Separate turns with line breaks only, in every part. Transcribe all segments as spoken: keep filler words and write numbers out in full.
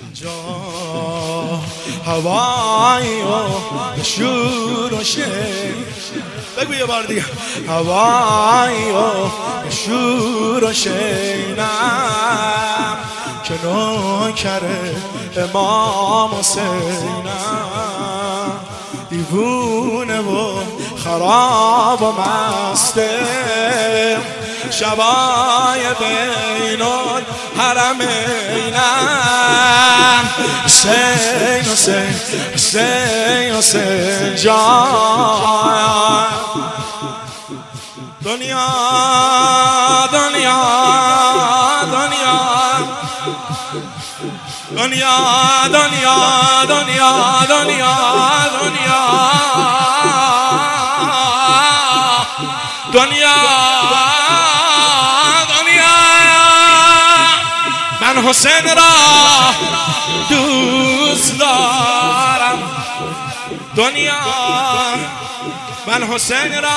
جا هوایی و شور و شیر. بگو یه بار دیگه. هوایی و شور و شینم که نوکر امام حسینم، دیوونه و خراب و مسته، شبای بین الحرمینم. حسین حسین حسین حسین جان. دنیا دنیا دنیا دنیا دنیا دنیا دنیا دنیا دنیا دنیا. من حسین را دوست دارم. دنیا من حسین را.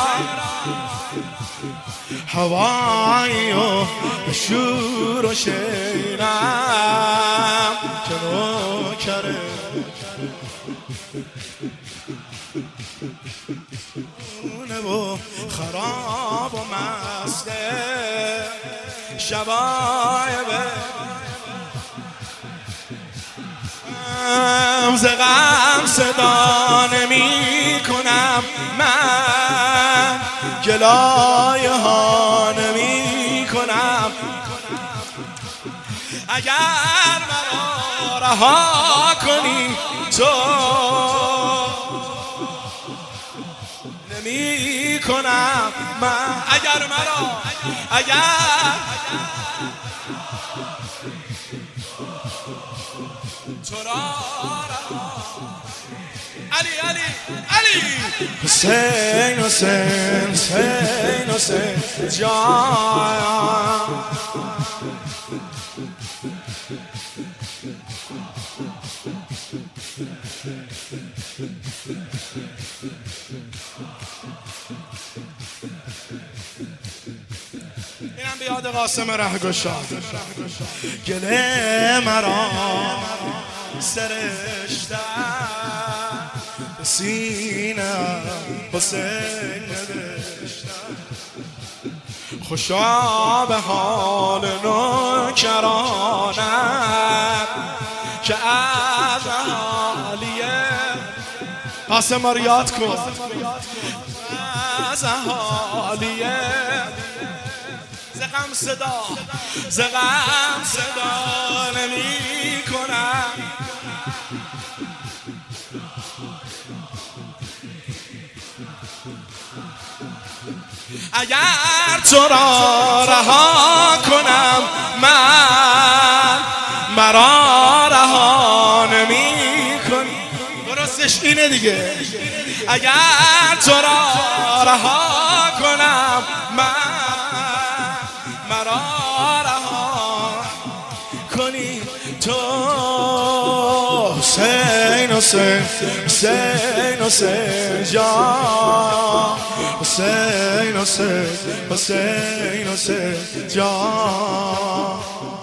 هوایی و شور و شیرم که نوکره و خراب و مسته، شبای به ز غم صدا نمی کنم من، گلایه ها نمی کنم. اگر مرا رها کنی تو نمی کنم من. اگر مرا اگر تو را علی علی علی. حسین حسین حسین حسین جان. اینم بیاد قاسم رهگشا. گله مرا سرشتم به سینه حسین نوشتم، خوشا به حال نوکرانم که از اهالیه. قاسم ما رو یاد کن. از اهالیه ز غم صدا ز غم صدا نمی کنم. اگر تو را رها کنم من، مرا رها نمی کنی. درستش اینه دیگه. اگر تو را رها کنم من، مرا رها کنی تو. حسین حسین حسین حسین جان. حسین حسین حسین حسین جان.